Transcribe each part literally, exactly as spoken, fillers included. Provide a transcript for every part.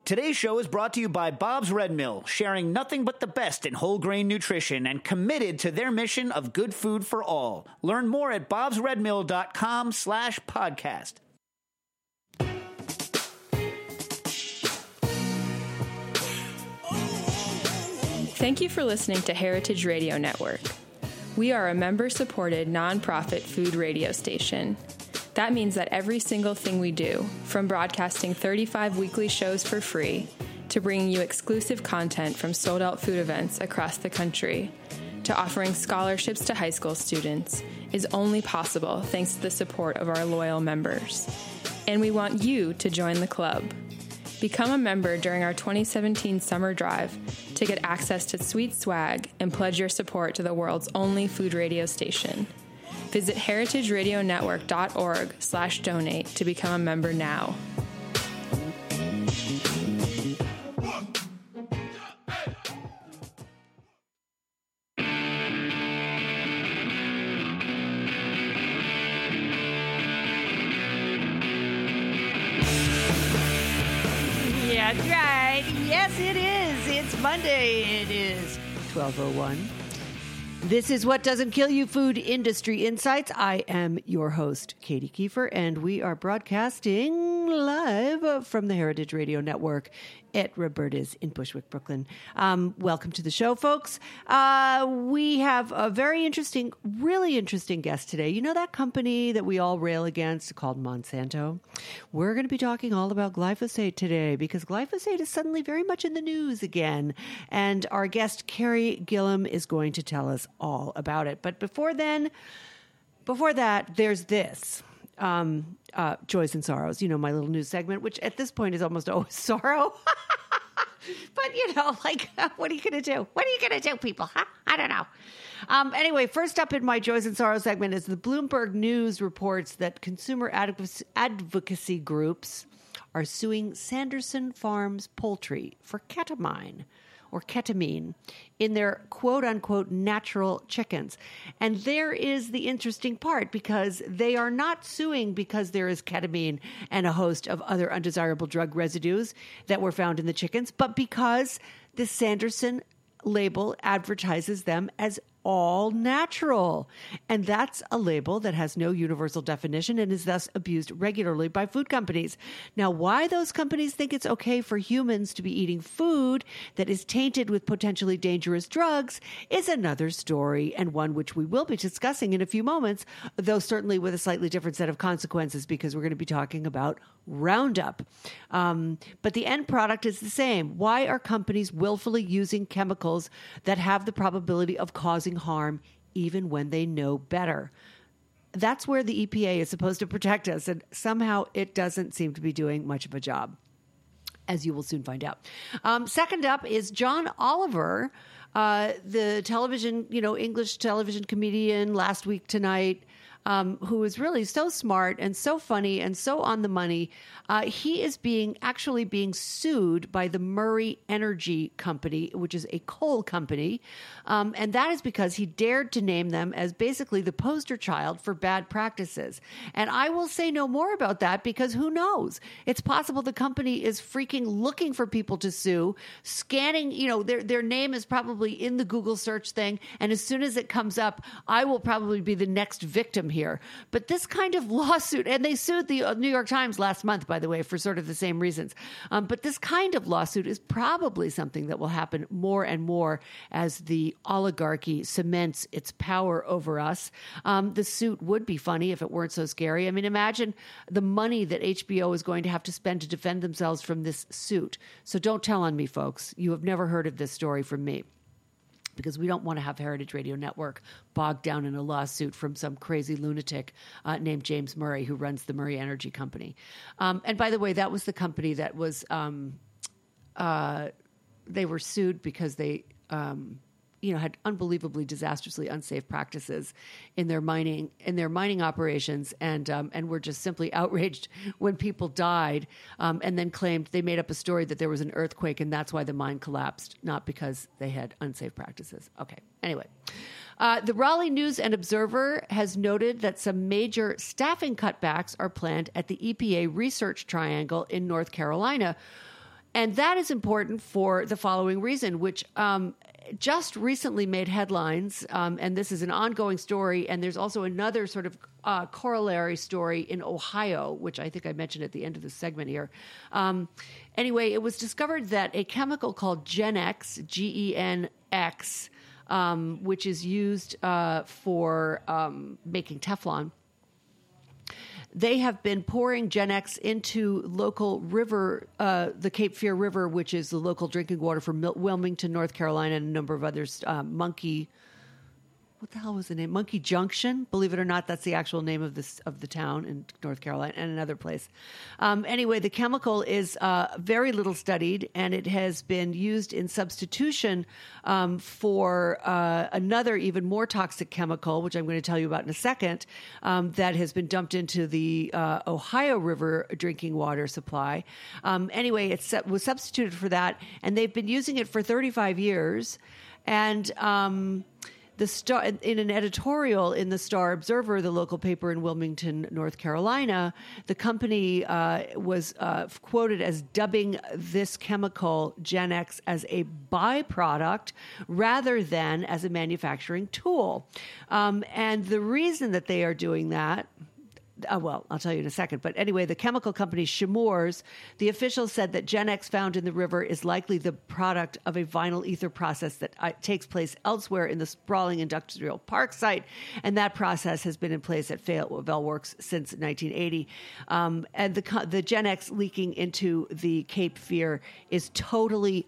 Today's show is brought to you by Bob's Red Mill, sharing nothing but the best in whole grain nutrition and committed to their mission of good food for all. Learn more at bobsredmill.com slash podcast. Thank you for listening to Heritage Radio Network. We are a member-supported, nonprofit food radio station. That means that every single thing we do, from broadcasting thirty-five weekly shows for free, to bringing you exclusive content from sold-out food events across the country, to offering scholarships to high school students, is only possible thanks to the support of our loyal members. And we want you to join the club. Become a member during our twenty seventeen summer drive to get access to sweet swag and pledge your support to the world's only food radio station. Visit heritageradionetwork.org slash donate to become a member now. That's right. Yes, it is. It's Monday. It is twelve oh one. This is What Doesn't Kill You, Food Industry Insights. I am your host, Katie Kiefer, and we are broadcasting live from the Heritage Radio Network at Roberta's in Bushwick, Brooklyn. Um, welcome to the show, folks. Uh, we have a very interesting, really interesting guest today. You know that company that we all rail against called Monsanto? We're going to be talking all about glyphosate today because glyphosate is suddenly very much in the news again. And our guest, Carrie Gillam, is going to tell us all about it. But before then, before that, there's this. Um, uh, Joys and Sorrows, you know, my little news segment, which at this point is almost always sorrow. But, you know, like, what are you going to do? What are you going to do, people? Huh? I don't know. Um, anyway, first up in my Joys and Sorrows segment is the Bloomberg News reports that consumer advocacy, advocacy groups are suing Sanderson Farms Poultry for ketamine. or ketamine in their quote-unquote natural chickens. And there is the interesting part, because they are not suing because there is ketamine and a host of other undesirable drug residues that were found in the chickens, but because the Sanderson label advertises them as all natural. And that's a label that has no universal definition and is thus abused regularly by food companies. Now, why those companies think it's okay for humans to be eating food that is tainted with potentially dangerous drugs is another story, and one which we will be discussing in a few moments, though certainly with a slightly different set of consequences, because we're going to be talking about Roundup. Um, but the end product is the same. Why are companies willfully using chemicals that have the probability of causing harm even when they know better? That's where the E P A is supposed to protect us, and somehow it doesn't seem to be doing much of a job, as you will soon find out. Um, second up is John Oliver, uh, the television, you know, English television comedian, Last Week Tonight, Um, who is really so smart and so funny and so on the money. Uh, he is being actually being sued by the Murray Energy Company, which is a coal company. Um, and that is because he dared to name them as basically the poster child for bad practices. And I will say no more about that, because who knows? It's possible the company is freaking looking for people to sue, scanning, you know, their, their name is probably in the Google search thing. And as soon as it comes up, I will probably be the next victim here. But this kind of lawsuit, and they sued the New York Times last month, by the way, for sort of the same reasons. Um, but this kind of lawsuit is probably something that will happen more and more as the oligarchy cements its power over us. Um, the suit would be funny if it weren't so scary. I mean, imagine the money that H B O is going to have to spend to defend themselves from this suit. So don't tell on me, folks. You have never heard of this story from me, because we don't want to have Heritage Radio Network bogged down in a lawsuit from some crazy lunatic uh, named James Murray, who runs the Murray Energy Company. Um, and by the way, that was the company that was, um, uh, they were sued because they, um, you know, had unbelievably disastrously unsafe practices in their mining in their mining operations, and um, and were just simply outraged when people died, um, and then claimed they made up a story that there was an earthquake and that's why the mine collapsed, not because they had unsafe practices. Okay, anyway. Uh, the Raleigh News and Observer has noted that some major staffing cutbacks are planned at the E P A Research Triangle in North Carolina. and that is important for the following reason, which um, just recently made headlines, um, and this is an ongoing story, and there's also another sort of uh, corollary story in Ohio, which I think I mentioned at the end of the segment here. Um, anyway, it was discovered that a chemical called Gen-X, G E N X, um, which is used uh, for um, making Teflon, they have been pouring Gen-X into local river, uh, the Cape Fear River, which is the local drinking water for Mil- Wilmington, North Carolina, and a number of others. Uh, Monkey, what the hell was the name? Monkey Junction. Believe it or not, that's the actual name of this of the town in North Carolina and another place. Um, anyway, the chemical is uh, very little studied, and it has been used in substitution um, for uh, another even more toxic chemical, which I'm going to tell you about in a second, um, that has been dumped into the uh, Ohio River drinking water supply. Um, anyway, it was substituted for that, and they've been using it for thirty-five years, and Um, The Star, in an editorial in the Star Observer, the local paper in Wilmington, North Carolina, the company uh, was uh, quoted as dubbing this chemical Gen-X as a byproduct rather than as a manufacturing tool. Um, and the reason that they are doing that, Uh, well, I'll tell you in a second. But anyway, the chemical company Chemours, the officials said that Gen-X found in the river is likely the product of a vinyl ether process that uh, takes place elsewhere in the sprawling industrial park site. And that process has been in place at Fayetteville Works since nineteen eighty. Um, and the, the Gen-X leaking into the Cape Fear is totally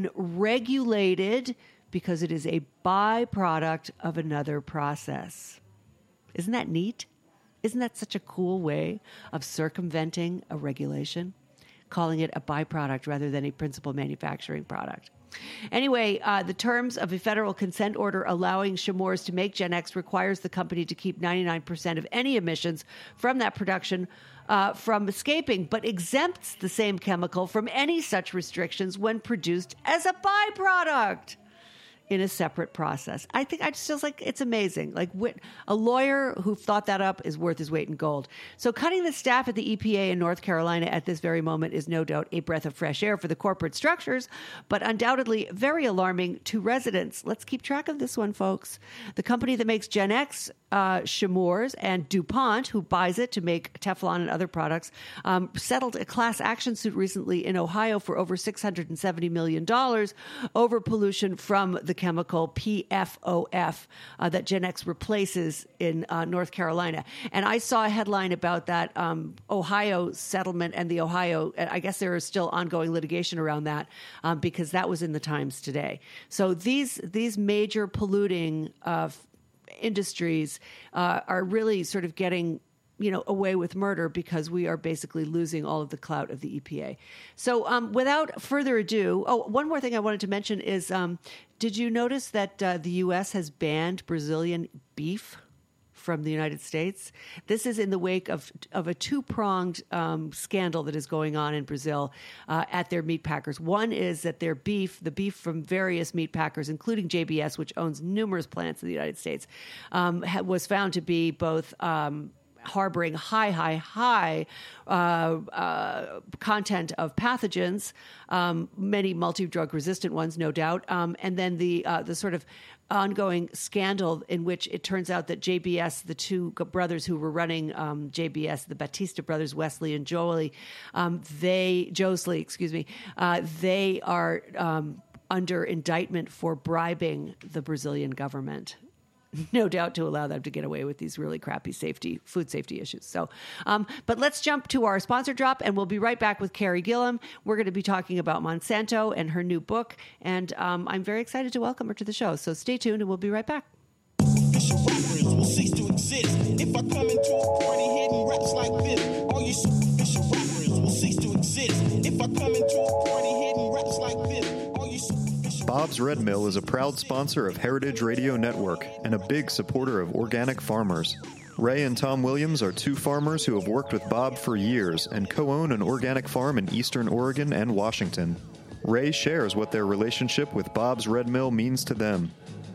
unregulated because it is a byproduct of another process. Isn't that neat? Isn't that such a cool way of circumventing a regulation? Calling it a byproduct rather than a principal manufacturing product. Anyway, uh, the terms of a federal consent order allowing Chemours to make Gen-X requires the company to keep ninety-nine percent of any emissions from that production uh, from escaping, but exempts the same chemical from any such restrictions when produced as a byproduct in a separate process. I think I just feels like it's amazing. Like a lawyer who thought that up is worth his weight in gold. So cutting the staff at the E P A in North Carolina at this very moment is no doubt a breath of fresh air for the corporate structures, but undoubtedly very alarming to residents. Let's keep track of this one, folks. The company that makes Gen-X, uh, Chemours, and DuPont, who buys it to make Teflon and other products, um, settled a class action suit recently in Ohio for over six hundred seventy million dollars over pollution from the chemical P F O F uh, that Gen-X replaces in uh, North Carolina. And I saw a headline about that um, Ohio settlement and the Ohio, I guess there is still ongoing litigation around that um, because that was in the Times today. So these these major polluting uh, industries uh, are really sort of getting you know, away with murder because we are basically losing all of the clout of the E P A. So um, without further ado, oh, one more thing I wanted to mention is, um, did you notice that uh, the U S has banned Brazilian beef from the United States? This is in the wake of of a two-pronged um, scandal that is going on in Brazil uh, at their meat packers. One is that their beef, the beef from various meat packers, including J B S, which owns numerous plants in the United States, um, ha- was found to be both um, harboring high, high, high uh, uh, content of pathogens, um, many multi-drug resistant ones, no doubt. Um, and then the uh, the sort of ongoing scandal in which it turns out that J B S, the two brothers who were running um, J B S, the Batista brothers, Wesley and Jolie, um, they, Josley, excuse me, uh, they are um, under indictment for bribing the Brazilian government. No doubt to allow them to get away with these really crappy safety, food safety issues. So, um, but let's jump to our sponsor drop, and we'll be right back with Carrie Gillum. We're going to be talking about Monsanto and her new book, and um, I'm very excited to welcome her to the show. So stay tuned, and we'll be right back. Superficial rappers will cease to exist. If I come into a party hitting raps like this, all you superficial rappers will cease to exist. If I come into a party hitting raps like this, all you superficial Bob's Red Mill is a proud sponsor of Heritage Radio Network and a big supporter of organic farmers. Ray and Tom Williams are two farmers who have worked with Bob for years and co-own an organic farm in eastern Oregon and Washington. Ray shares what their relationship with Bob's Red Mill means to them.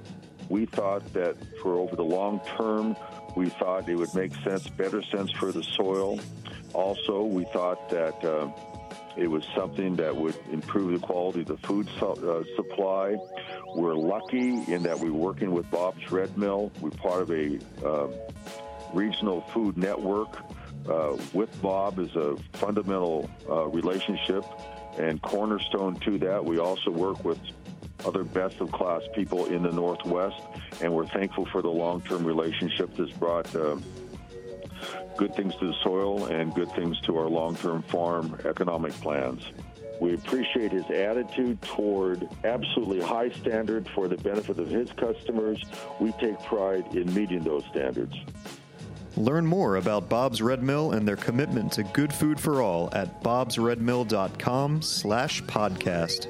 We thought that for over the long term, we thought it would make sense, better sense for the soil. Also, we thought that uh, It was something that would improve the quality of the food su- uh, supply. We're lucky in that we're working with Bob's Red Mill. We're part of a uh, regional food network. Uh, with Bob is a fundamental uh, relationship and cornerstone to that. We also work with other best-of-class people in the Northwest, and we're thankful for the long-term relationship that's brought uh, good things to the soil and good things to our long-term farm economic plans. We appreciate his attitude toward absolutely high standard for the benefit of his customers. We take pride in meeting those standards. Learn more about Bob's Red Mill and their commitment to good food for all at bobsredmill.com slash podcast.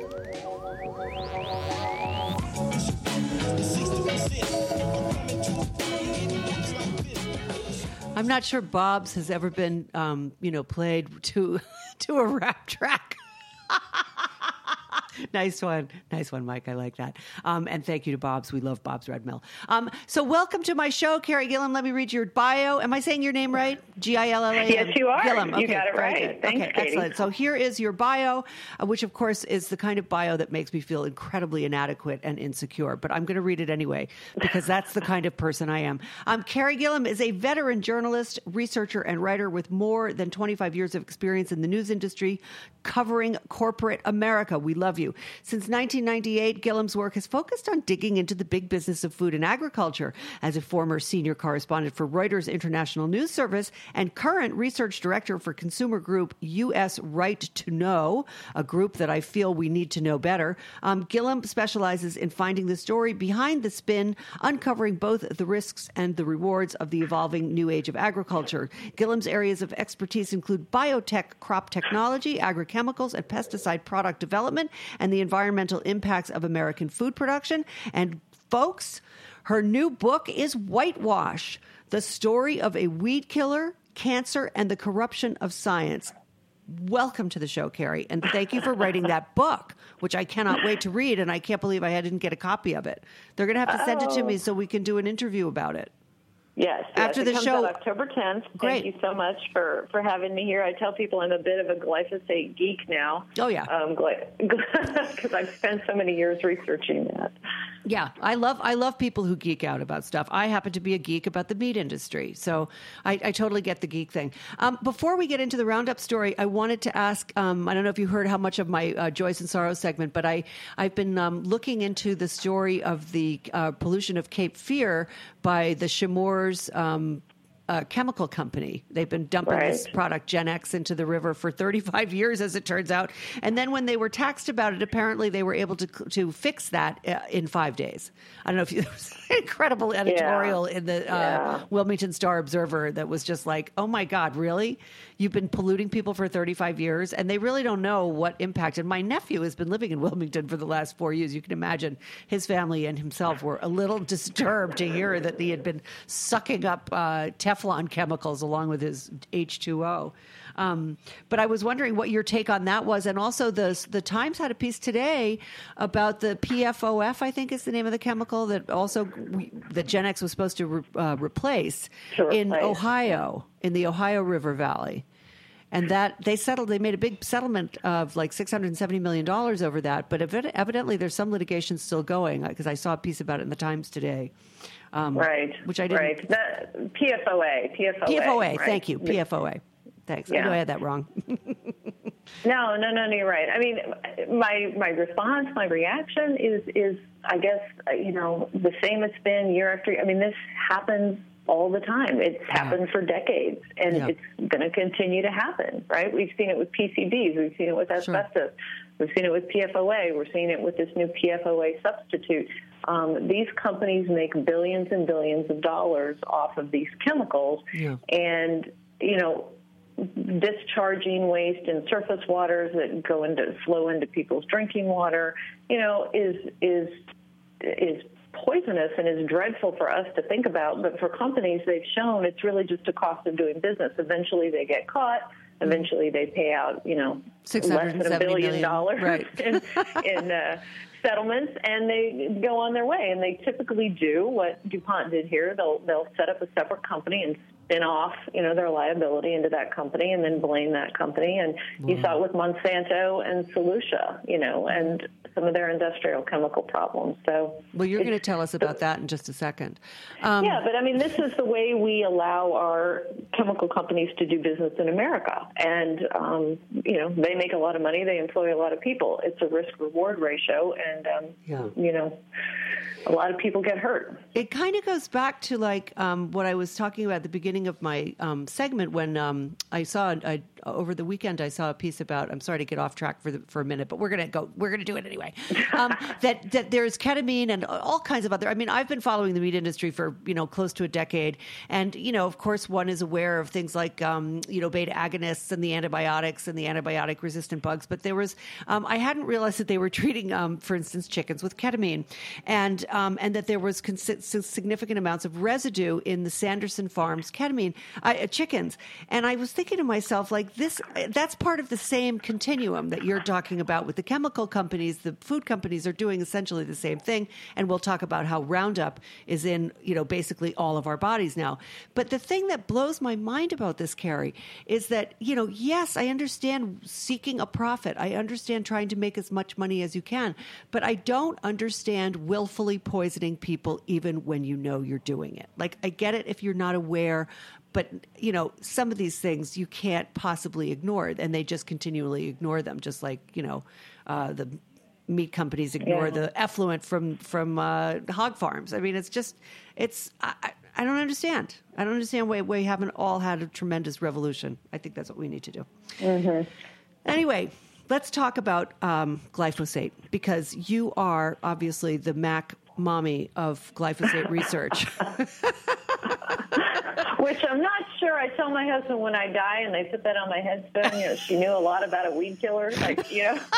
I'm not sure Bob's has ever been, um, you know, played to to a rap track. Nice one. Nice one, Mike. I like that. Um, and thank you to Bob's. We love Bob's Red Mill. Um, so welcome to my show, Carrie Gillum. Let me read your bio. Am I saying your name right? G I L L A M? Yes, you are. Gillum. Okay, you got it right. good. Thanks, okay, Katie. excellent. So here is your bio, uh, which, of course, is the kind of bio that makes me feel incredibly inadequate and insecure. But I'm going to read it anyway because that's the kind of person I am. Um, Carrie Gillum is a veteran journalist, researcher, and writer with more than twenty-five years of experience in the news industry covering corporate America. We love you. Since nineteen ninety-eight, Gillum's work has focused on digging into the big business of food and agriculture. As a former senior correspondent for Reuters International News Service and current research director for consumer group U S Right to Know, a group that I feel we need to know better, um, Gillum specializes in finding the story behind the spin, uncovering both the risks and the rewards of the evolving new age of agriculture. Gillum's areas of expertise include biotech, crop technology, agrochemicals, and pesticide product development, and the environmental impacts of American food production. And folks, her new book is Whitewash, the story of a weed killer, cancer, and the corruption of science. Welcome to the show, Carrie, and thank you for writing that book, which I cannot wait to read, and I can't believe I didn't get a copy of it. They're going to have to send it to me so we can do an interview about it. Yes. After yes. the it comes show, out October tenth. Great. Thank you so much for, for having me here. I tell people I'm a bit of a glyphosate geek now. Oh, yeah. Um, because I've spent so many years researching that. Yeah, I love I love people who geek out about stuff. I happen to be a geek about the meat industry, so I, I totally get the geek thing. Um, before we get into the Roundup story, I wanted to ask, um, I don't know if you heard how much of my uh, Joys and Sorrows segment, but I, I've been um, looking into the story of the uh, pollution of Cape Fear by the Chemours um Uh, chemical company. They've been dumping Right. this product, Gen X, into the river for thirty-five years, as it turns out. And then when they were taxed about it, apparently they were able to to fix that uh, in five days. I don't know if you, there was an incredible editorial Yeah. in the uh, Yeah. Wilmington Star Observer that was just like, oh my God, really? You've been polluting people for thirty-five years? And they really don't know what impact. And my nephew has been living in Wilmington for the last four years. You can imagine his family and himself were a little disturbed to hear that he had been sucking up uh, Teflon chemicals along with his H two O. Um, but I was wondering what your take on that was. And also the, the Times had a piece today about the P F O F, I think is the name of the chemical that also we, that Gen X was supposed to re, uh, replace To in replace. Ohio, in the Ohio River Valley. And that they settled, they made a big settlement of like six hundred seventy million dollars over that. But evid- evidently there's some litigation still going because I saw a piece about it in the Times today. Um, Right. Which I didn't. Right. The P F O A. P F O A. P F O A, right. thank you. P F O A. Thanks. I Yeah. know I had that wrong. No, no, no, no, you're right. I mean, my my response, my reaction is, is I guess, uh, you know, the same it's been year after year. I mean, this happens all the time. It's happened for decades, and Yeah. it's going to continue to happen, right? We've seen it with P C Bs. We've seen it with asbestos. We've seen it with P F O A. We're seeing it with this new P F O A substitute. Um, these companies make billions and billions of dollars off of these chemicals, Yeah. and, you know, discharging waste in surface waters that go into flow into people's drinking water, you know, is is is poisonous and is dreadful for us to think about. But for companies, they've shown it's really just a cost of doing business. Eventually, they get caught. Eventually, they pay out, you know, less than a billion dollars right. in, in uh, settlements, and they go on their way. And they typically do what DuPont did here. They'll they'll set up a separate company and spin off, you know, their liability into that company and then blame that company. And wow. you saw it with Monsanto and Solutia, you know, and some of their industrial chemical problems. So, well, you're going to tell us about that in just a second. Um, yeah, but I mean, this is the way we allow our chemical companies to do business in America. And, um, you know, they make a lot of money. They employ a lot of people. It's a risk-reward ratio. And, um, yeah. you know, a lot of people get hurt. It kind of goes back to like um, what I was talking about at the beginning of my um, segment when um, I saw I, over the weekend I saw a piece about. I'm sorry to get off track for the, for a minute, but we're gonna go. We're gonna do it anyway. Um, that that there's ketamine and all kinds of other. I mean, I've been following the meat industry for you know close to a decade, and you know, of course, one is aware of things like um, you know beta agonists and the antibiotics and the antibiotic resistant bugs. But there was um, I hadn't realized that they were treating, um, for instance, chickens with ketamine, and Um, and that there was cons- significant amounts of residue in the Sanderson Farms ketamine uh, chickens. And I was thinking to myself, like this, that's part of the same continuum that you're talking about with the chemical companies. The food companies are doing essentially the same thing. And we'll talk about how Roundup is in, you know, basically all of our bodies now. But the thing that blows my mind about this, Carrie, is that, you know, yes, I understand seeking a profit. I understand trying to make as much money as you can. But I don't understand willfully poisoning people even when you know you're doing it. Like, I get it if you're not aware, but, you know, some of these things you can't possibly ignore, and they just continually ignore them, just like, you know, uh, the meat companies ignore yeah. the effluent from, from uh, hog farms. I mean, it's just, it's, I, I don't understand. I don't understand why we haven't all had a tremendous revolution. I think that's what we need to do. Mm-hmm. Anyway, let's talk about um, glyphosate, because you are obviously the Mac mommy of glyphosate research. Which I'm not sure. I tell my husband when I die and they put that on my headstone, you know, she knew a lot about a weed killer. Like, you know.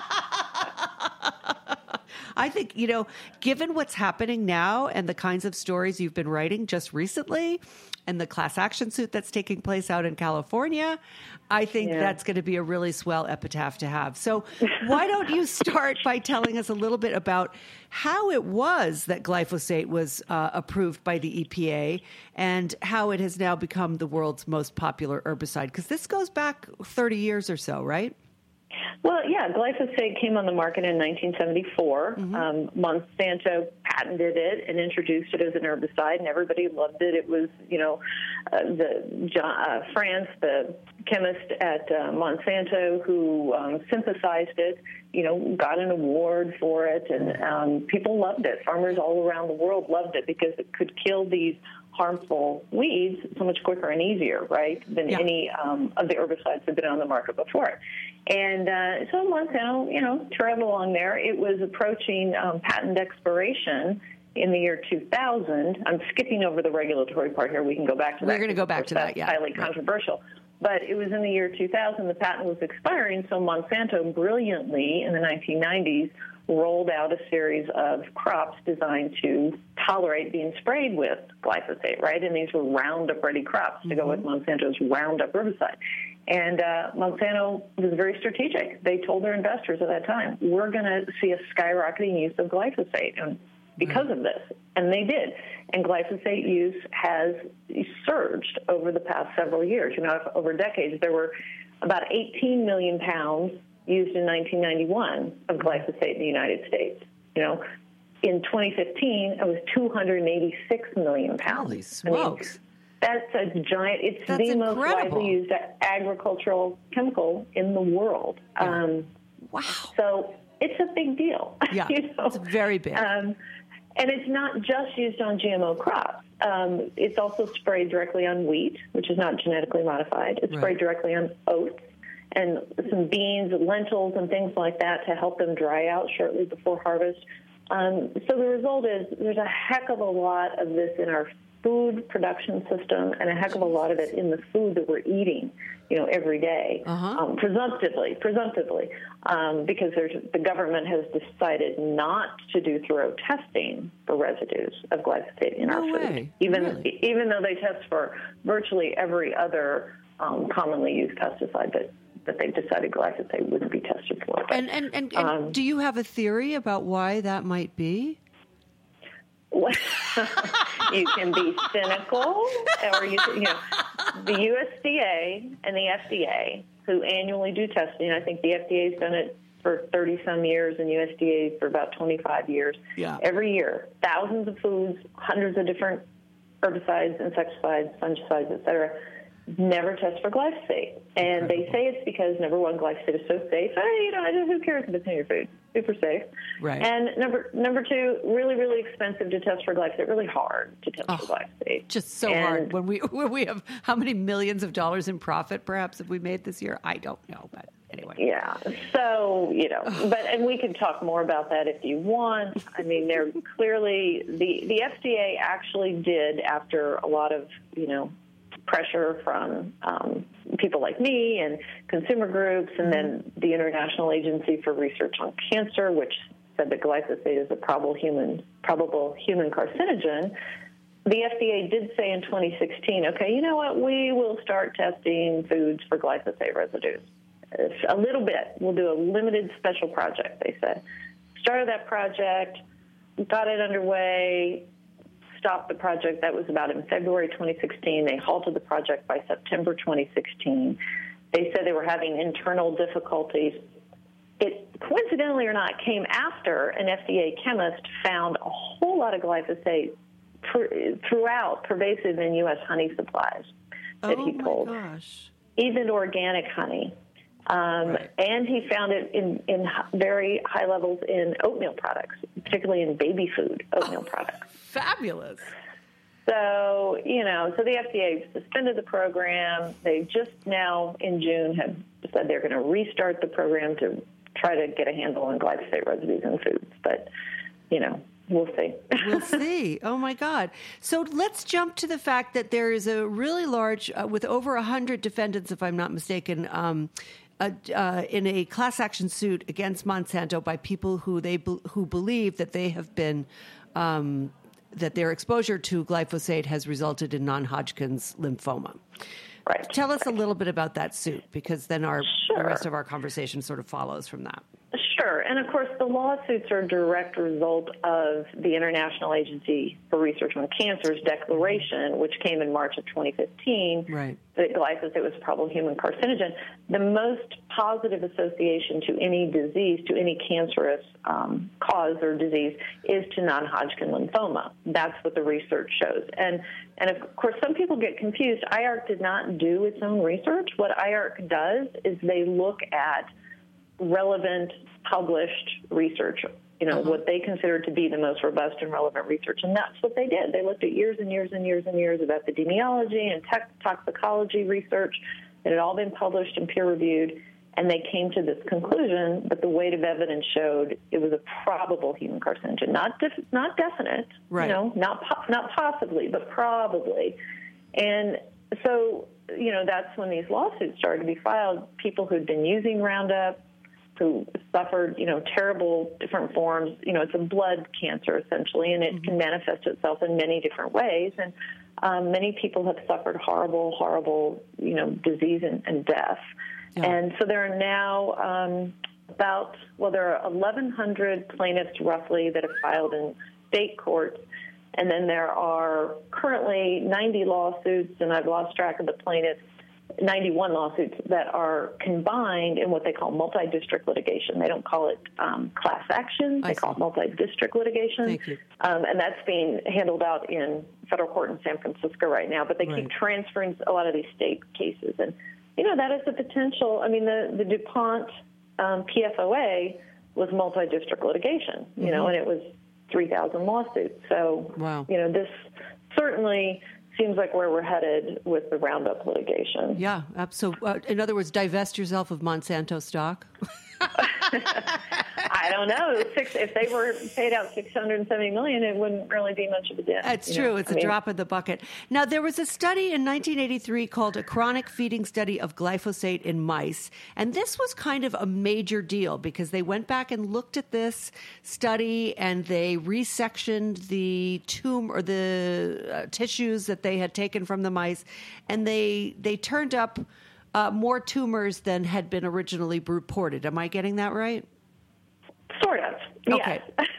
I think, you know, given what's happening now and the kinds of stories you've been writing just recently and the class action suit that's taking place out in California, I think yeah. that's going to be a really swell epitaph to have. So why don't you start by telling us a little bit about how it was that glyphosate was uh, approved by the E P A and how it has now become the world's most popular herbicide? Because this goes back thirty years or so, right? Well, yeah, glyphosate came on the market in nineteen seventy-four. Mm-hmm. Um, Monsanto patented it and introduced it as an herbicide, and everybody loved it. It was, you know, uh, the John, uh, France, the chemist at uh, Monsanto who um, synthesized it, you know, got an award for it, and um, people loved it. Farmers all around the world loved it because it could kill these harmful weeds so much quicker and easier, right, than yeah. any um, of the herbicides that have been on the market before it. And uh, so Monsanto, you know, traveled along there. It was approaching um, patent expiration in the year two thousand. I'm skipping over the regulatory part here. We can go back to that. We're going to go back to that, yeah. Highly right. controversial. But it was in the year two thousand, the patent was expiring, so Monsanto brilliantly in the nineteen nineties rolled out a series of crops designed to tolerate being sprayed with glyphosate, right? And these were Roundup-ready crops mm-hmm. to go with Monsanto's Roundup herbicide. And uh, Monsanto was very strategic. They told their investors at that time, we're going to see a skyrocketing use of glyphosate and because mm-hmm. of this. And they did. And glyphosate use has surged over the past several years. You know, over decades, there were about eighteen million pounds used in nineteen ninety-one of glyphosate in the United States. You know, in twenty fifteen, it was two hundred eighty-six million pounds. Holy smokes. I mean, that's a giant, it's that's the incredible. most widely used agricultural chemical in the world. Yeah. Um, wow. So it's a big deal. Yeah, you know? It's very big. Um, and it's not just used on G M O crops. Um, it's also sprayed directly on wheat, which is not genetically modified. It's sprayed right. directly on oats and some beans, lentils, and things like that to help them dry out shortly before harvest. Um, so the result is there's a heck of a lot of this in our food production system and a heck of a lot of it in the food that we're eating, you know, every day, uh-huh. um, presumptively, presumptively, um, because there's, the government has decided not to do thorough testing for residues of glyphosate in no our way. food, even really? even though they test for virtually every other um, commonly used pesticide that that they've decided glyphosate wouldn't be tested for. But, and and, and, and um, do you have a theory about why that might be? You can be cynical, or you, you know, the U S D A and the F D A, who annually do testing. I think the F D A's done it for thirty some years, and U S D A for about twenty-five years. Yeah. Every year, thousands of foods, hundreds of different herbicides, insecticides, fungicides, et cetera, never test for glyphosate. And they say it's because, number one, glyphosate is so safe. Hey, you know, who cares if it's in your food? Super safe. Right. And number number two, really, really expensive to test for glyphosate. Really hard to test Oh, for glyphosate. Just so And- hard. When we when we have how many millions of dollars in profit, perhaps, have we made this year? I don't know, but anyway. Yeah. So, you know, but, and we can talk more about that if you want. I mean, they're clearly, the, the F D A actually did, after a lot of, you know, pressure from um, people like me and consumer groups, and then the International Agency for Research on Cancer, which said that glyphosate is a probable human, probable human carcinogen. The F D A did say in twenty sixteen, okay, you know what, we will start testing foods for glyphosate residues. A little bit. We'll do a limited special project, they said. Started that project, got it underway, stopped the project. That was about in February twenty sixteen. They halted the project by September twenty sixteen. They said they were having internal difficulties. It, coincidentally or not, came after an F D A chemist found a whole lot of glyphosate per, throughout, pervasive in U S honey supplies that oh he pulled. my gosh. Even organic honey. Um, Right. And he found it in, in very high levels in oatmeal products, particularly in baby food oatmeal products. Fabulous. So, you know, so the F D A suspended the program. They just now in June have said they're going to restart the program to try to get a handle on glyphosate residues in foods. But, you know, we'll see. We'll see. Oh, my God. So let's jump to the fact that there is a really large, uh, with over one hundred defendants, if I'm not mistaken, um, uh, uh, in a class action suit against Monsanto by people who they be- who believe that they have been um, that their exposure to glyphosate has resulted in non-Hodgkin's lymphoma. Right. Tell us a little bit about that suit, because then our Sure. the rest of our conversation sort of follows from that. Sure. And, of course, the lawsuits are a direct result of the International Agency for Research on Cancer's declaration, which came in March of twenty fifteen, Right. that glyphosate was a probable human carcinogen. The most positive association to any disease, to any cancerous um, cause or disease, is to non-Hodgkin lymphoma. That's what the research shows. And, and of course, some people get confused. I A R C did not do its own research. What I A R C does is they look at relevant published research, you know, uh-huh. what they consider to be the most robust and relevant research. And that's what they did. They looked at years and years and years and years of epidemiology and tech, toxicology research that had all been published and peer-reviewed, and they came to this conclusion that the weight of evidence showed it was a probable human carcinogen, not def- not definite, right. you know, not po- not possibly, but probably. And so, you know, that's when these lawsuits started to be filed. People who'd been using Roundup, who suffered, you know, terrible different forms. You know, it's a blood cancer, essentially, and it mm-hmm. can manifest itself in many different ways. And um, many people have suffered horrible, horrible, you know, disease and, and death. Yeah. And so there are now um, about, well, there are eleven hundred plaintiffs roughly that have filed in state courts. And then there are currently ninety lawsuits, and I've lost track of the plaintiffs, ninety-one lawsuits that are combined in what they call multi-district litigation. They don't call it um, class action. They call it multi-district litigation. Thank you. Um, and that's being handled out in federal court in San Francisco right now. But they Right. keep transferring a lot of these state cases. And, you know, that is the potential. I mean, the, the DuPont um, P F O A was multi-district litigation, you mm-hmm. know, and it was three thousand lawsuits. So, wow. you know, this certainly seems like where we're headed with the Roundup litigation. Yeah, so uh, in other words, divest yourself of Monsanto stock. I don't know. Six, if they were paid out six hundred seventy million dollars, it wouldn't really be much of a dent. That's you true. know? It's I a mean, drop in the bucket. Now, there was a study in nineteen eighty-three called a chronic feeding study of glyphosate in mice. And this was kind of a major deal because they went back and looked at this study and they resectioned the tumor or the uh, tissues that they had taken from the mice. And they, they turned up uh, more tumors than had been originally reported. Am I getting that right? Sort of. Okay. Yes.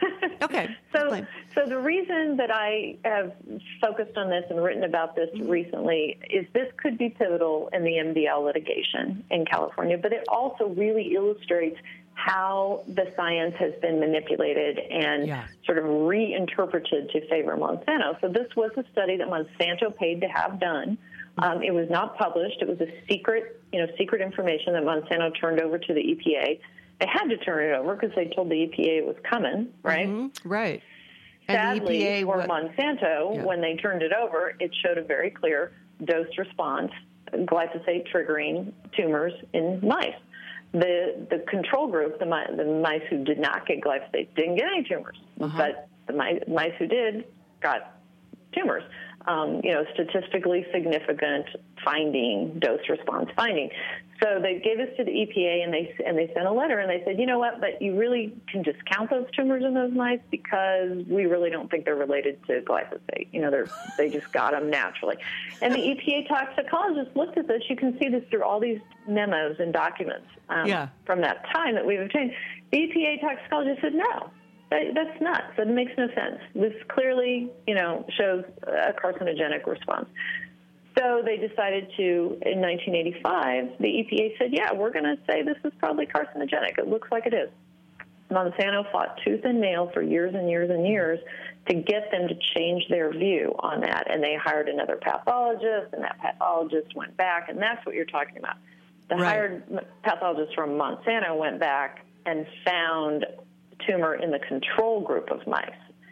Okay. So, explain. so the reason that I have focused on this and written about this recently is this could be pivotal in the M D L litigation in California, but it also really illustrates how the science has been manipulated and Yeah. sort of reinterpreted to favor Monsanto. So this was a study that Monsanto paid to have done. Um, it was not published. It was a secret, you know, secret information that Monsanto turned over to the E P A. They had to turn it over because they told the E P A it was coming, right? Mm-hmm. Right. And Sadly, the E P A, for what- Monsanto, Yeah. when they turned it over, it showed a very clear dose response, glyphosate triggering tumors in mice. The the control group, the, mi- the mice who did not get glyphosate, didn't get any tumors, Uh-huh. but the mi- mice who did got tumors. Um, you know, statistically significant finding, dose response finding. So they gave this to the E P A, and they and they sent a letter, and they said, you know what, but you really can discount those tumors in those mice because we really don't think they're related to glyphosate. You know, they're they just got them naturally. And the E P A toxicologist looked at this. You can see this through all these memos and documents um, Yeah. from that time that we've obtained. The E P A toxicologist said no. That, that's nuts. That makes no sense. This clearly, you know, shows a carcinogenic response. So they decided to, in nineteen eighty-five, the E P A said, yeah, we're going to say this is probably carcinogenic. It looks like it is. Monsanto fought tooth and nail for years and years and years to get them to change their view on that. And they hired another pathologist, and that pathologist went back, and that's what you're talking about. The Right. hired pathologist from Monsanto went back and found tumor in the control group of mice.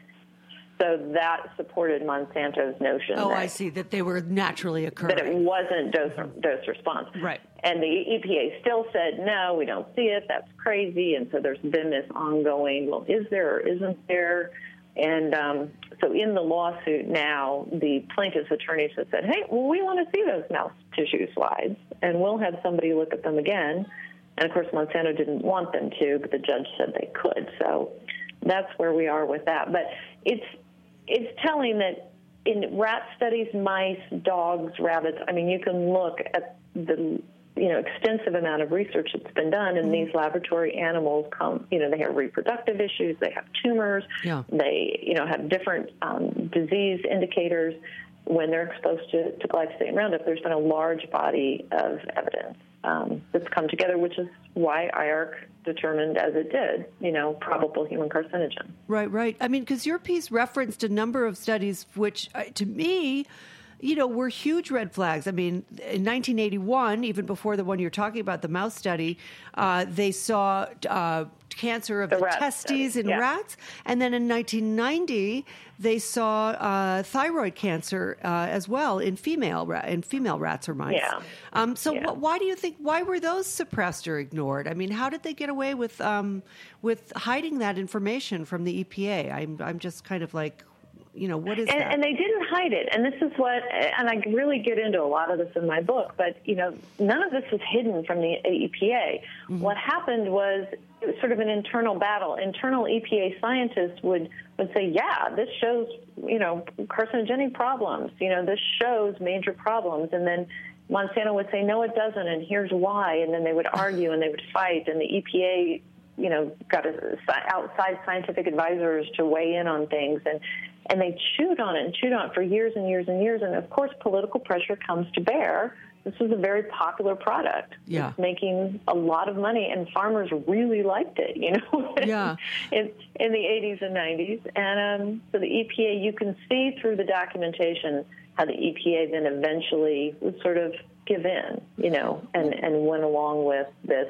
So that supported Monsanto's notion Oh, that, I see, that they were naturally occurring. that it wasn't dose, dose response. Right. And the E P A still said, no, we don't see it. That's crazy. And so there's been this ongoing, well, is there or isn't there? And um, so in the lawsuit now, the plaintiff's attorneys have said, hey, well, we want to see those mouse tissue slides, and we'll have somebody look at them again. And, of course, Monsanto didn't want them to, but the judge said they could. So that's where we are with that. But it's it's telling that in rat studies, mice, dogs, rabbits, I mean, you can look at the you know extensive amount of research that's been done, and these laboratory animals come, you know, they have reproductive issues, they have tumors, Yeah. they, you know, have different um, disease indicators when they're exposed to, to glyphosate and Roundup. There's been a large body of evidence um, that's come together, which is why I A R C determined as it did, you know, probable human carcinogen. Right, right. I mean, because your piece referenced a number of studies which, uh, to me, you know, were huge red flags. I mean, in nineteen eighty-one, even before the one you're talking about, the mouse study, uh, they saw uh, cancer of The the, rat testes study, in yeah. rats. And then in nineteen ninety, they saw uh, thyroid cancer uh, as well in female ra- in female rats or mice. Yeah. Um, so Yeah. wh- why do you think, why were those suppressed or ignored? I mean, how did they get away with um, with hiding that information from the E P A? I'm, I'm just kind of like, you know, what is And, that? and they didn't hide it. And this is what, and I really get into a lot of this in my book, but, you know, none of this was hidden from the E P A. Mm-hmm. What happened was it was sort of an internal battle. Internal E P A scientists would, would say, yeah, this shows, you know, carcinogenic problems. You know, this shows major problems. And then Monsanto would say, no, it doesn't, and here's why. And then they would argue and they would fight, and the E P A, you know, got a, outside scientific advisors to weigh in on things. And And they chewed on it and chewed on it for years and years and years. And, of course, political pressure comes to bear. This was a very popular product. Yeah. It's making a lot of money, and farmers really liked it, you know, Yeah. in, in the eighties and nineties. And um, so the E P A, you can see through the documentation how the E P A then eventually would sort of give in, you know, and, and went along with this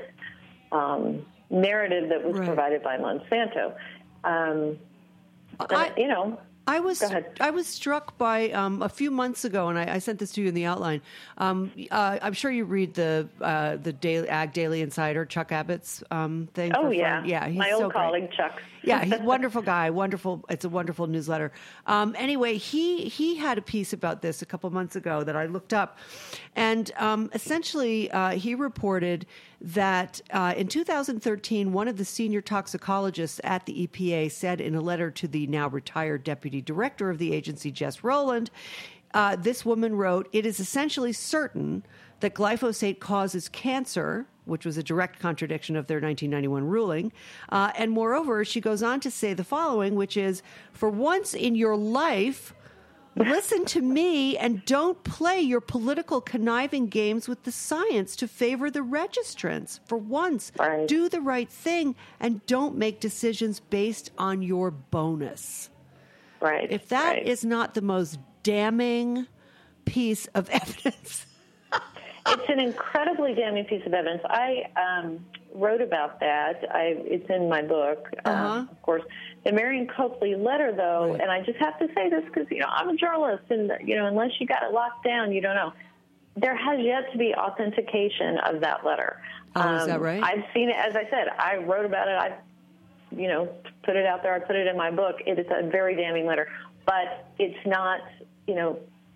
um, narrative that was Right. provided by Monsanto. Um, I- and, you know, I was Go ahead. I was struck by um, a few months ago, and I, I sent this to you in the outline. Um, uh, I'm sure you read the uh, the Daily, Ag Daily Insider, Chuck Abbott's um, thing. oh for yeah, fun. yeah, he's my so old great. colleague Chuck. Yeah, he's a wonderful guy. Wonderful. It's a wonderful newsletter. Um, anyway, he he had a piece about this a couple months ago that I looked up, and um, essentially uh, he reported that uh, in two thousand thirteen, one of the senior toxicologists at the E P A said in a letter to the now retired deputy director of the agency, Jess Rowland, uh, this woman wrote, "It is essentially certain that glyphosate causes cancer which was a direct contradiction of their nineteen ninety-one ruling. Uh, and moreover, she goes on to say the following, which is, for once in your life, listen to me and don't play your political conniving games with the science to favor the registrants. For once, right. do the right thing and don't make decisions based on your bonus. Right. If that right. is not the most damning piece of evidence. It's an incredibly damning piece of evidence. I um, wrote about that. I, it's in my book, Uh-huh. um, of course. The Marion Copley letter, though, Right. and I just have to say this because, you know, I'm a journalist, and, you know, unless you got it locked down, you don't know. There has yet to be authentication of that letter. Oh, is that right? I've seen it, as I said, I wrote about it. I, you know, put it out there. I put it in my book. It is a very damning letter, but it's not, you know,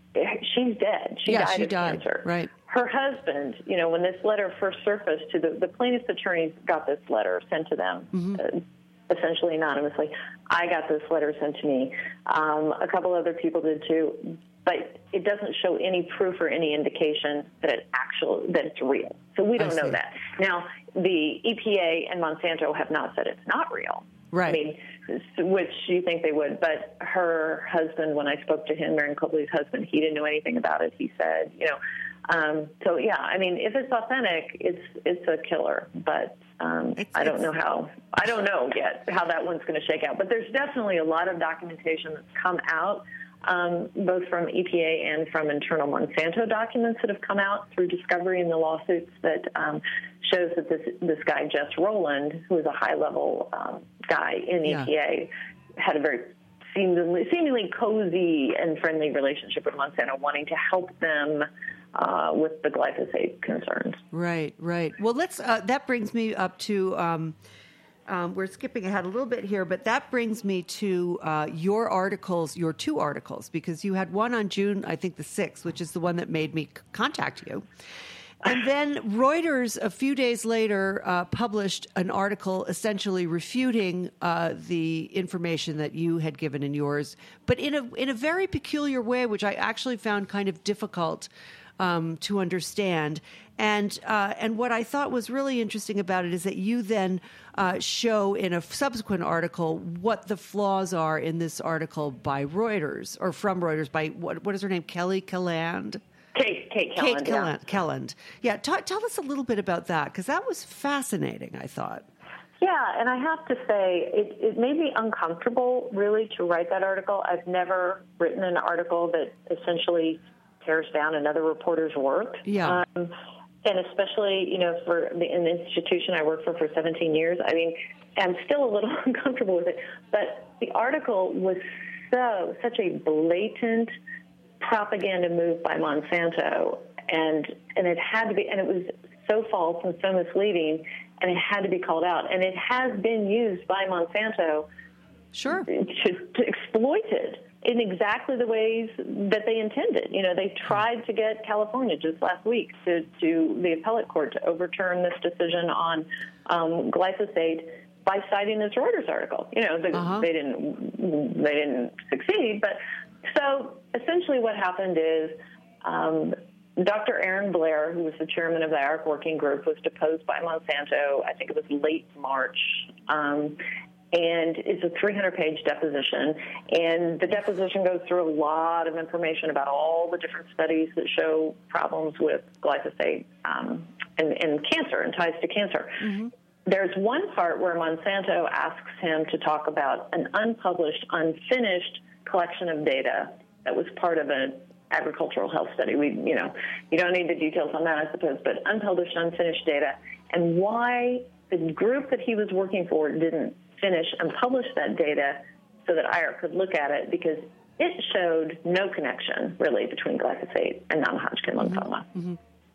she's dead. She yeah, died she of died. cancer. Right. Her husband, you know, when this letter first surfaced to the, the plaintiff's attorneys got this letter sent to them, Mm-hmm. uh, essentially anonymously. I got this letter sent to me. Um, a couple other people did too. But it doesn't show any proof or any indication that it actually that it's real. So we don't I know see. that. Now, the E P A and Monsanto have not said it's not real. Right. I mean, which you think they would. But her husband, when I spoke to him, Marion Copley's husband, he didn't know anything about it. He said, you know, um, so yeah. I mean, if it's authentic, it's it's a killer. But um, It's- I don't it's- know how. I don't know yet how that one's going to shake out. But there's definitely a lot of documentation that's come out. Um, both from E P A and from internal Monsanto documents that have come out through discovery in the lawsuits that um, shows that this this guy, Jess Rowland, who is a high-level um, guy in Yeah. E P A, had a very seemingly, seemingly cozy and friendly relationship with Monsanto, wanting to help them uh, with the glyphosate concerns. Right, right. Well, let's. Uh, that brings me up to. Um, um, we're skipping ahead a little bit here, but that brings me to uh, your articles, your two articles, because you had one on June, I think the sixth, which is the one that made me c- contact you. And then Reuters, a few days later, uh, published an article essentially refuting uh, the information that you had given in yours, but in a in a very peculiar way, which I actually found kind of difficult um, to understand. And uh, and what I thought was really interesting about it is that you then uh, show in a subsequent article what the flaws are in this article by Reuters, or from Reuters, by, what what is her name, Kelly Kelland? Kate, Kate Kelland. Kate yeah. Kelland. Kelland. Yeah, t- tell us a little bit about that, because that was fascinating, I thought. Yeah, and I have to say, it, it made me uncomfortable, really, to write that article. I've never written an article that essentially tears down another reporter's work. Yeah. Um, and especially, you know, for the, an institution I worked for for seventeen years, I mean, I'm still a little uncomfortable with it. But the article was so, such a blatant propaganda move by Monsanto, and and it had to be, and it was so false and so misleading, and it had to be called out. And it has been used by Monsanto Sure. to, to exploit it in exactly the ways that they intended. You know, they tried to get California just last week to, to the appellate court to overturn this decision on um, glyphosate by citing this Reuters article. You know, the, Uh-huh. they didn't they didn't succeed, but so essentially what happened is um, Doctor Aaron Blair, who was the chairman of the I A R C working group, was deposed by Monsanto. I think it was late March. Um, and it's a three hundred page deposition. And the deposition goes through a lot of information about all the different studies that show problems with glyphosate um, and, and cancer and ties to cancer. Mm-hmm. There's one part where Monsanto asks him to talk about an unpublished, unfinished collection of data that was part of an agricultural health study. We, you know, you don't need the details on that, I suppose, but unpublished, unfinished data, and why the group that he was working for didn't finish and publish that data so that I A R C could look at it, because it showed no connection, really, between glyphosate and non-Hodgkin lymphoma. Mm-hmm.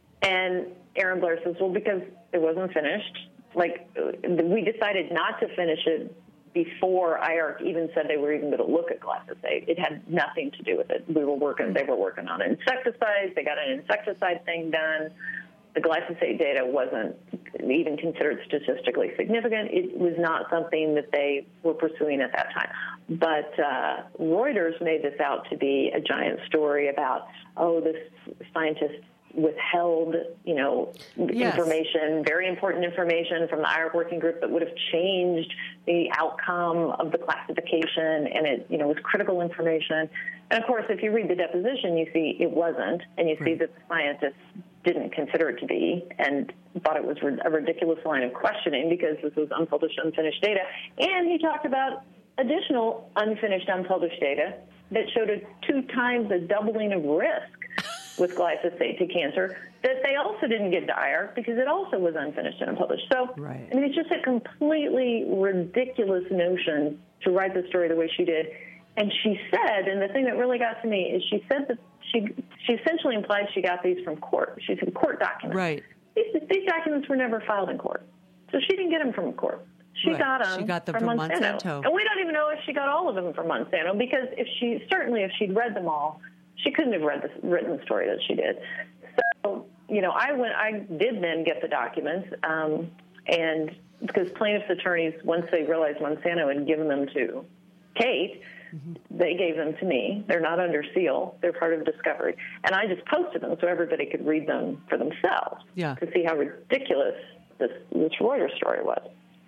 And Aaron Blair says, well, because it wasn't finished, like, we decided not to finish it before I A R C even said they were even going to look at glyphosate. It had nothing to do with it. We were working, they were working on insecticides. They got an insecticide thing done. The glyphosate data wasn't even considered statistically significant. It was not something that they were pursuing at that time. But uh, Reuters made this out to be a giant story about, oh, this scientist withheld, you know, Yes. information, very important information from the I R C working group that would have changed the outcome of the classification, and it, you know, was critical information. And of course, if you read the deposition, you see it wasn't, and you see that the scientists didn't consider it to be, and thought it was a ridiculous line of questioning because this was unpublished, unfinished data. And he talked about additional unfinished, unpublished data that showed a two times a doubling of risk with glyphosate to cancer that they also didn't get to I R C because it also was unfinished and unpublished. So, Right. I mean, it's just a completely ridiculous notion to write the story the way she did. And she said, and the thing that really got to me is she said that she she essentially implied she got these from court. She said court documents. Right. These, these documents were never filed in court. So she didn't get them from court. She Right. got them, She got them from, from Monsanto. Monsanto. And we don't even know if she got all of them from Monsanto because if she certainly if she'd read them all, she couldn't have read the, written the story that she did. So, you know, I went. I did then get the documents, um, and because plaintiffs' attorneys, once they realized Monsanto had given them to Kate, mm-hmm. they gave them to me. They're not under seal. They're part of discovery, and I just posted them so everybody could read them for themselves Yeah. to see how ridiculous this this Reuters story was.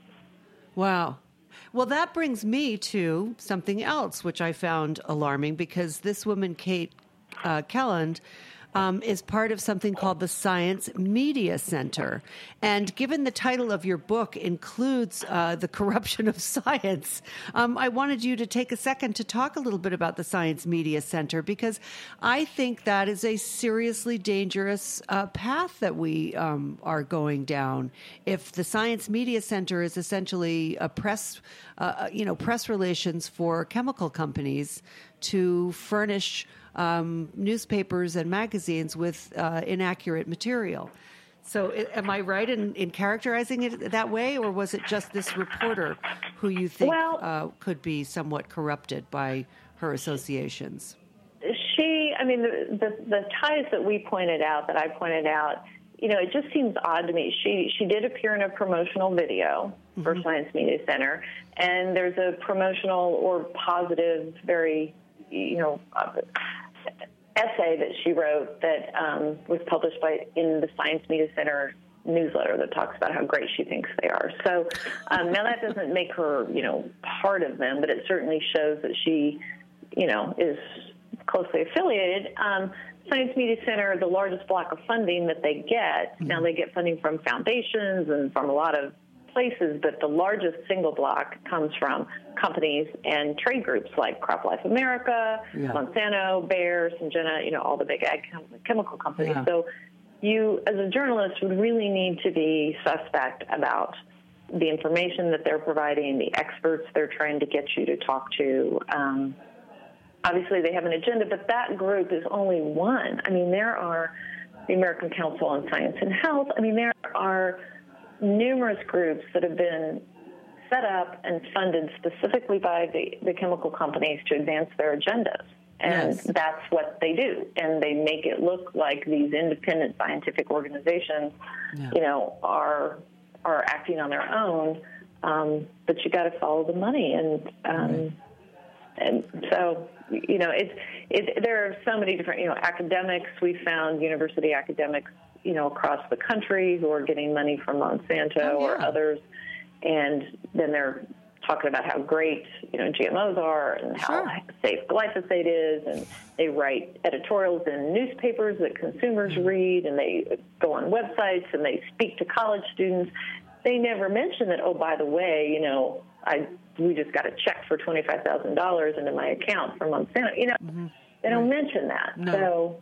Wow. Well, that brings me to something else, which I found alarming, because this woman, Kate uh, Kelland, um, is part of something called the Science Media Center. And given the title of your book includes uh, the corruption of science, um, I wanted you to take a second to talk a little bit about the Science Media Center, because I think that is a seriously dangerous uh, path that we um, are going down. If the Science Media Center is essentially a press, uh, you know, press relations for chemical companies to furnish um, newspapers and magazines with uh, inaccurate material. So i- am I right in, in characterizing it that way, or was it just this reporter who you think Well- uh, could be somewhat corrupted by her associations? She, I mean, the, the the ties that we pointed out, that I pointed out, you know, it just seems odd to me. She she did appear in a promotional video mm-hmm. for Science Media Center, and there's a promotional or positive, very, you know, uh, essay that she wrote that um, was published by in the Science Media Center newsletter that talks about how great she thinks they are. So um, now that doesn't make her, you know, part of them, but it certainly shows that she, you know, is closely affiliated. Um, Science Media Center, the largest block of funding that they get, mm-hmm. now they get funding from foundations and from a lot of places, but the largest single block comes from companies and trade groups like CropLife America, yeah. Monsanto, Bayer, Syngenta, you know, all the big ag chem- chemical companies. Yeah. So you, as a journalist, would really need to be suspect about the information that they're providing, the experts they're trying to get you to talk to. Um, obviously, they have an agenda, but that group is only one. I mean, there are the American Council on Science and Health. I mean, there are numerous groups that have been set up and funded specifically by the, the chemical companies to advance their agendas. And yes. that's what they do. And they make it look like these independent scientific organizations, yeah. you know, are are acting on their own. Um, but you got to follow the money. And um, right. and so, you know, it's it, there are so many different, you know, academics. We found university academics, you know, across the country who are getting money from Monsanto oh, yeah. or others. And then they're talking about how great, you know, G M Os are and how sure. safe glyphosate is. And they write editorials in newspapers that consumers mm-hmm. read, and they go on websites and they speak to college students. They never mention that, oh, by the way, you know, I we just got a check for twenty-five thousand dollars into my account from Monsanto. You know, mm-hmm. they don't right. mention that. No. So...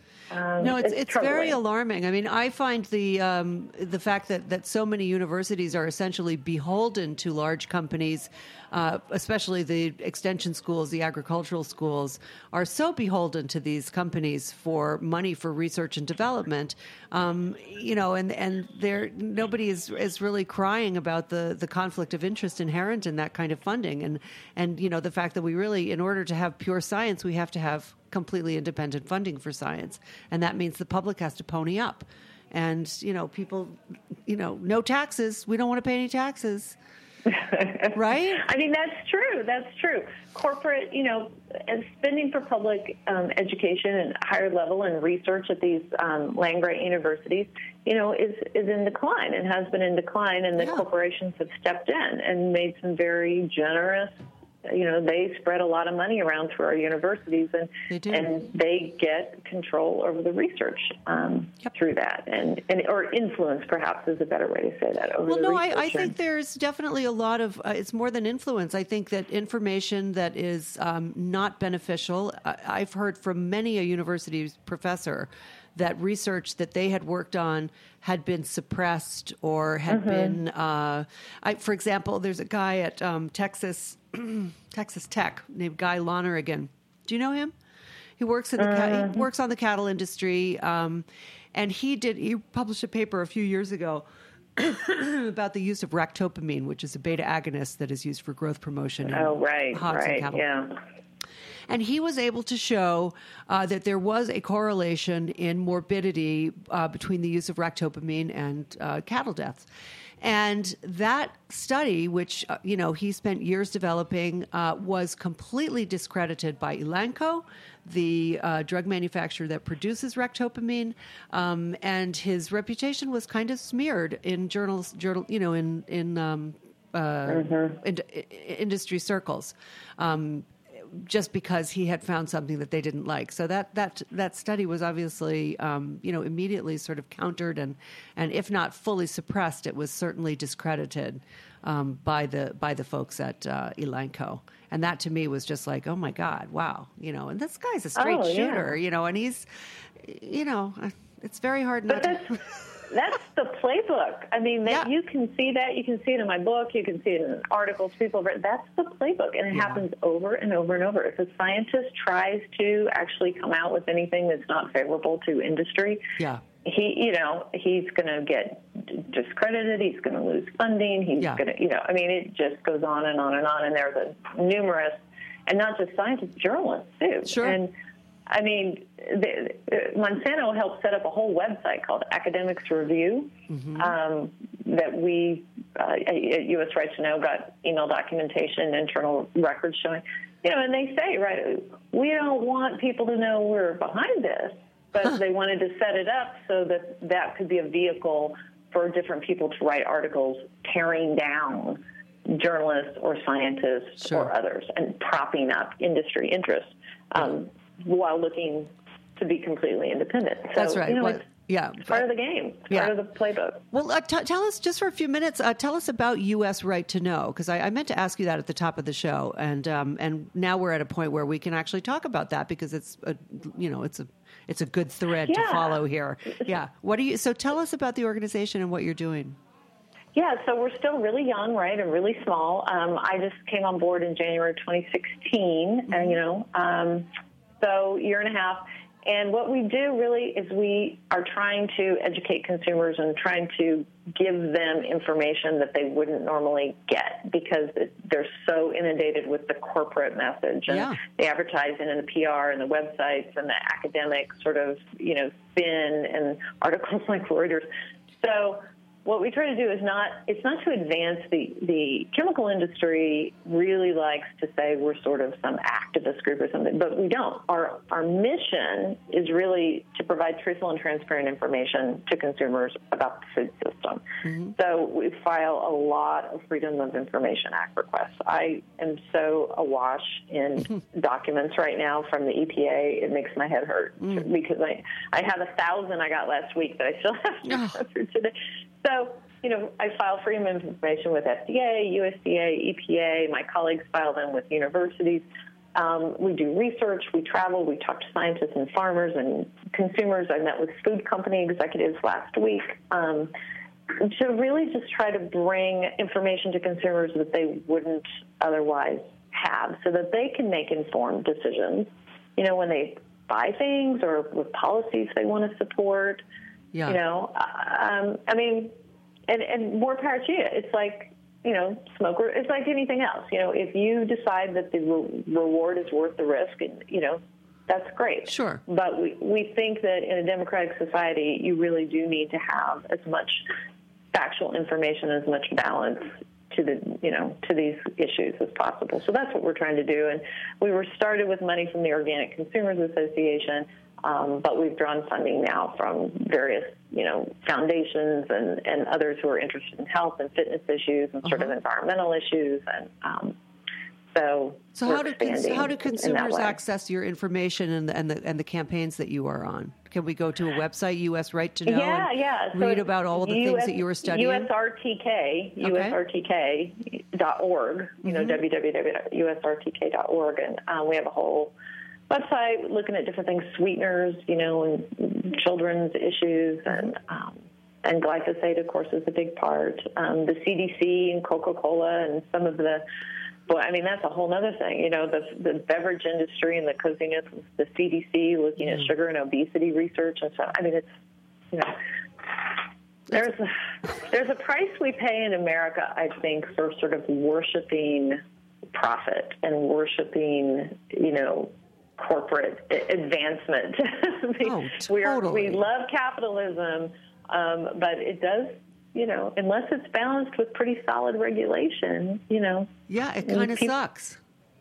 Um, no, it's it's, it's very alarming. I mean, I find the um, the fact that, that so many universities are essentially beholden to large companies, uh, especially the extension schools, the agricultural schools, are so beholden to these companies for money for research and development. Um, you know, and and there nobody is is really crying about the, the conflict of interest inherent in that kind of funding, and and you know the fact that we really, in order to have pure science, we have to have completely independent funding for science. And that means the public has to pony up. And, you know, people, you know, no taxes. We don't want to pay any taxes. Right? I mean, that's true. That's true. Corporate, you know, and spending for public um, education and higher level and research at these um, land-grant universities, you know, is, is in decline and has been in decline. And the Yeah. corporations have stepped in and made some very generous, you know, they spread a lot of money around through our universities, and They do. and they get control over the research um, Yep. through that, and, and or influence, perhaps, is a better way to say that. Over Well, the no, I, research. I think there's definitely a lot of, uh, it's more than influence. I think that information that is um, not beneficial, I, I've heard from many a university professor that research that they had worked on had been suppressed or had Mm-hmm. been, uh, I, for example, there's a guy at um, Texas Texas Tech named Guy Lonergan. Do you know him? He works in the ca- he works on the cattle industry, um, and he did he published a paper a few years ago about the use of ractopamine, which is a beta agonist that is used for growth promotion in Oh, right, hogs and right, cattle. yeah. And he was able to show uh, that there was a correlation in morbidity uh, between the use of ractopamine and uh, cattle deaths. And that study, which, uh, you know, he spent years developing, uh, was completely discredited by Elanco, the uh, drug manufacturer that produces ractopamine. Um, and his reputation was kind of smeared in journals, journal, you know, in, in um, uh, in, industry circles. Um, just because he had found something that they didn't like. So that that that study was obviously, um, you know, immediately sort of countered and, and if not fully suppressed, it was certainly discredited um, by the by the folks at uh, Elanco. And that to me was just like, oh my God, wow, you know. And this guy's a straight Oh, yeah. shooter, you know, and he's, you know, it's very hard not But that's to. that's the playbook. I mean, that, Yeah. you can see that. You can see it in my book. You can see it in articles people have written. That's the playbook, and it Yeah. happens over and over and over. If a scientist tries to actually come out with anything that's not favorable to industry, Yeah. he, you know, he's going to get discredited. He's going to lose funding. He's Yeah. going to, you know, I mean, it just goes on and on and on. And there's a numerous, and not just scientists, journalists too. Sure. And I mean, the, uh, Monsanto helped set up a whole website called Academics Review Mm-hmm. um, that we uh, at U S Right to Know got email documentation, internal records showing. You know, and they say, right, we don't want people to know we're behind this, but they wanted to set it up so that that could be a vehicle for different people to write articles tearing down journalists or scientists Sure. or others and propping up industry interests um, while looking to be completely independent. So, That's right. You know, Well, it's, yeah. it's part of the game. It's Yeah. part of the playbook. Well, uh, t- tell us just for a few minutes. Uh, tell us about U S Right to Know, because I, I meant to ask you that at the top of the show, and um, and now we're at a point where we can actually talk about that because it's a, you know it's a it's a good thread to Yeah. follow here. Yeah. What do you? So tell us about the organization and what you're doing. Yeah, so we're still really young, right, and really small. Um, I just came on board in January twenty sixteen, Mm-hmm. and you know, um, so year and a half. And what we do really is we are trying to educate consumers and trying to give them information that they wouldn't normally get because it, they're so inundated with the corporate message and Yeah. the advertising and the P R and the websites and the academic sort of, you know, spin and articles like Reuters. So what we try to do is not, it's not to advance the, the chemical industry really likes to say we're sort of some activist group or something, but we don't. Our, our mission is really to provide truthful and transparent information to consumers about the food system. Mm-hmm. So we file a lot of Freedom of Information Act requests. I am so awash in documents right now from the E P A, it makes my head hurt mm. because I, I have a thousand I got last week that I still have to go through today. So, you know, I file freedom of information with F D A, U S D A, E P A. My colleagues file them with universities. Um, we do research. We travel. We talk to scientists and farmers and consumers. I met with food company executives last week um, to really just try to bring information to consumers that they wouldn't otherwise have so that they can make informed decisions, you know, when they buy things or with policies they want to support. Yeah. You know, um, I mean, and, and more power to you. It's like, you know, smoker, it's like anything else. You know, if you decide that the re- reward is worth the risk, and, you know, that's great. Sure. But we, we think that in a democratic society, you really do need to have as much factual information, as much balance to the, you know, to these issues as possible. So that's what we're trying to do. And we were started with money from the Organic Consumers Association, um, but we've drawn funding now from various, you know, foundations and, and others who are interested in health and fitness issues and sort Uh-huh. of environmental issues. And um, so, So we're how do cons- expanding how do in that consumers way. access your information and the, and the and the campaigns that you are on? Can we go to a website, U S Right to Know, Yeah, and yeah. So read it's about all the U S, things that you were studying? U S R T K, Okay. U S R T K dot org, you know, Mhm. w w w dot U S R T K dot org. And um, we have a whole website looking at different things, sweeteners, you know, and children's issues. And um, and glyphosate, of course, is a big part. Um, the C D C and Coca-Cola and some of the Well, I mean, that's a whole other thing. You know, the the beverage industry and the coziness, the C D C looking Mm. at sugar and obesity research and stuff. I mean, it's, you know, there's a, there's a price we pay in America, I think, for sort of worshiping profit and worshiping, you know, corporate advancement. Oh, we are, totally. we love capitalism, um, but it does, you know, unless it's balanced with pretty solid regulation, you know. Yeah, it and kind of peop- sucks.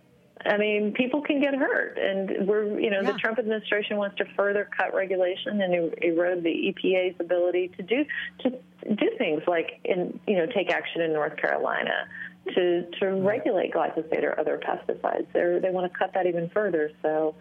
I mean, people can get hurt, and we're, you know, Yeah. the Trump administration wants to further cut regulation and er- erode the E P A's ability to do to do things like, in, you know, take action in North Carolina to to regulate glyphosate or other pesticides. They they want to cut that even further. So,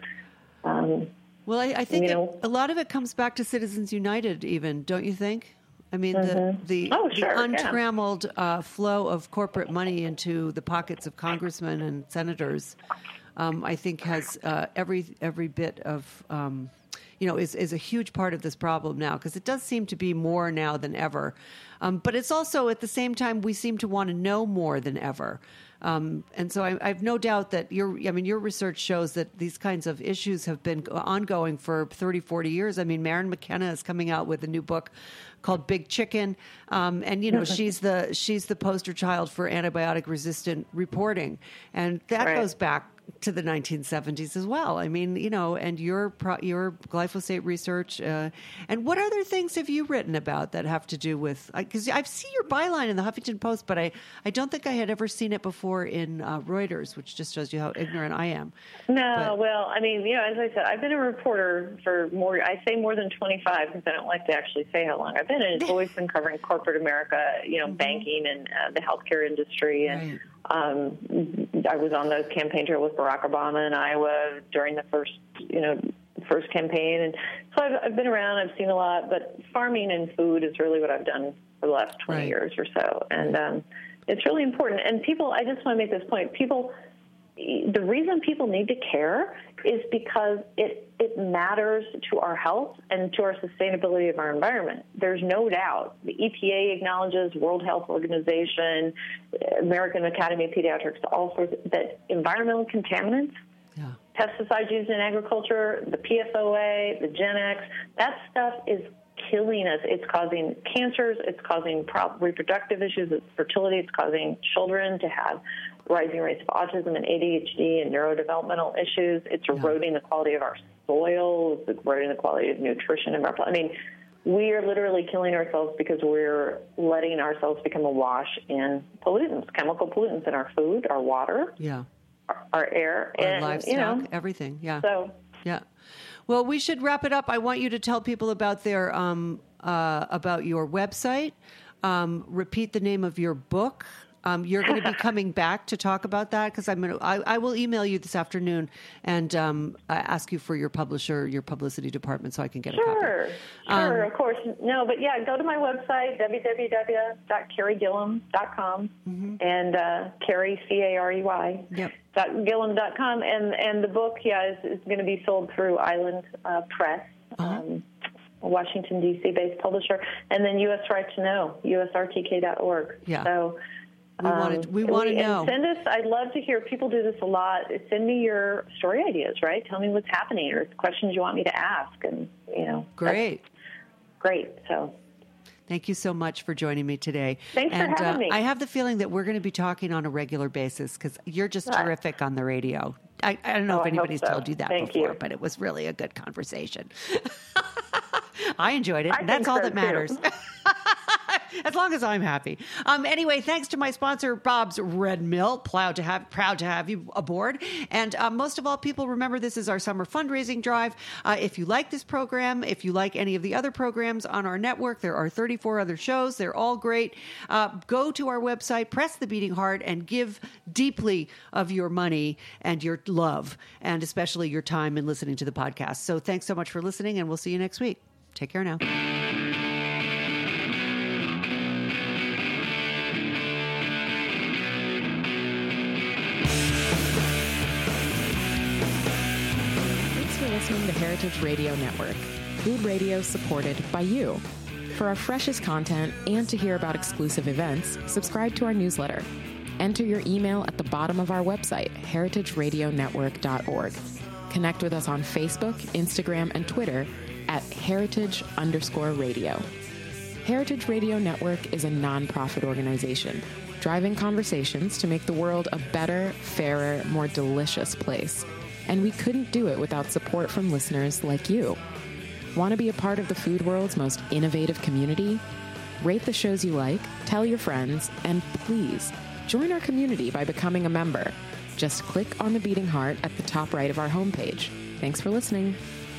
um, Well, I, I think you it, know- a lot of it comes back to Citizens United, even, don't you think? I mean, the the, Oh, the sure, yeah. untrammeled uh, flow of corporate money into the pockets of congressmen and senators, um, I think, has uh, every every bit of um, you know is is a huge part of this problem now, because it does seem to be more now than ever. Um, but it's also at the same time we seem to want to know more than ever. Um, and so I, I have no doubt that your, I mean, your research shows that these kinds of issues have been ongoing for thirty, forty years. I mean, Maren McKenna is coming out with a new book called Big Chicken. Um, and, you know, she's the, she's the poster child for antibiotic resistant reporting. And that Right. goes back to the nineteen seventies as well. I mean, you know, and your pro, your glyphosate research. Uh, and what other things have you written about that have to do with? Because I've seen your byline in the Huffington Post, but I, I don't think I had ever seen it before in uh, Reuters, which just shows you how ignorant I am. no, But- well, I mean, you know, as I said, I've been a reporter for more, I say more than twenty-five because I don't like to actually say how long I've been, and it's always been covering corporate America, you know, banking and uh, the healthcare industry. And Right. um, I was on the campaign trail with Barack Obama in Iowa during the first, you know, first campaign. And so I've, I've been around, I've seen a lot, but farming and food is really what I've done for the last twenty Right. years or so. And um, it's really important. And people, I just want to make this point, people, the reason people need to care is because it it matters to our health and to our sustainability of our environment. There's no doubt. The E P A acknowledges, World Health Organization, American Academy of Pediatrics, all sorts, that environmental contaminants, Yeah. pesticides used in agriculture, the P F O A, the Gen X, that stuff is killing us. It's causing cancers. It's causing pro- reproductive issues. It's fertility. It's causing children to have rising rates of autism and A D H D and neurodevelopmental issues. It's eroding the quality of our soil. It's eroding the quality of nutrition in our planet. I mean, we are literally killing ourselves because we're letting ourselves become awash in pollutants, chemical pollutants in our food, our water, Yeah. our, our air, Our and livestock, you know. everything. Yeah. So Yeah. Well, we should wrap it up. I want you to tell people about their um, uh, about your website. Um, repeat the name of your book. Um, you're going to be coming back to talk about that because I'm going to. I, I will email you this afternoon and um, I ask you for your publisher, your publicity department, so I can get a copy. Sure, sure, of course. No, but yeah, go to my website, w w w dot carrie gillum dot com, and uh, Carrie, C A R E Y, Yep. dot gillum dot com, and, and the book, yeah, is, is going to be sold through Island uh, Press, um, a Washington, D C based publisher, and then U S Right to Know, U S R T K dot org. Yeah. So, We want to. um, We want to and know. Send us. I'd love to hear. People do this a lot. Send me your story ideas. Right. Tell me what's happening or questions you want me to ask. And you know. Great. Great. So. Thank you so much for joining me today. Thanks for and, having uh, me. I have the feeling that we're going to be talking on a regular basis because you're just Right. terrific on the radio. I, I don't know Oh, if I hope anybody's so. told you that Thank before, you. but it was really a good conversation. I enjoyed it. I and that's think all so, that matters. too. As long as I'm happy. Um, anyway, thanks to my sponsor, Bob's Red Mill. Proud to have, proud to have you aboard. And um, most of all, people, remember this is our summer fundraising drive. Uh, if you like this program, if you like any of the other programs on our network, there are thirty-four other shows. They're all great. Uh, go to our website, press the beating heart, and give deeply of your money and your love, and especially your time in listening to the podcast. So thanks so much for listening, and we'll see you next week. Take care now. Listening to Heritage Radio Network, food radio supported by you. For our freshest content and to hear about exclusive events, subscribe to our newsletter. Enter your email at the bottom of our website, heritage radio network dot org. Connect with us on Facebook, Instagram, and Twitter at heritage underscore radio. Heritage Radio Network is a nonprofit organization driving conversations to make the world a better, fairer, more delicious place. And we couldn't do it without support from listeners like you. Want to be a part of the food world's most innovative community? Rate the shows you like, tell your friends, and please join our community by becoming a member. Just click on the beating heart at the top right of our homepage. Thanks for listening.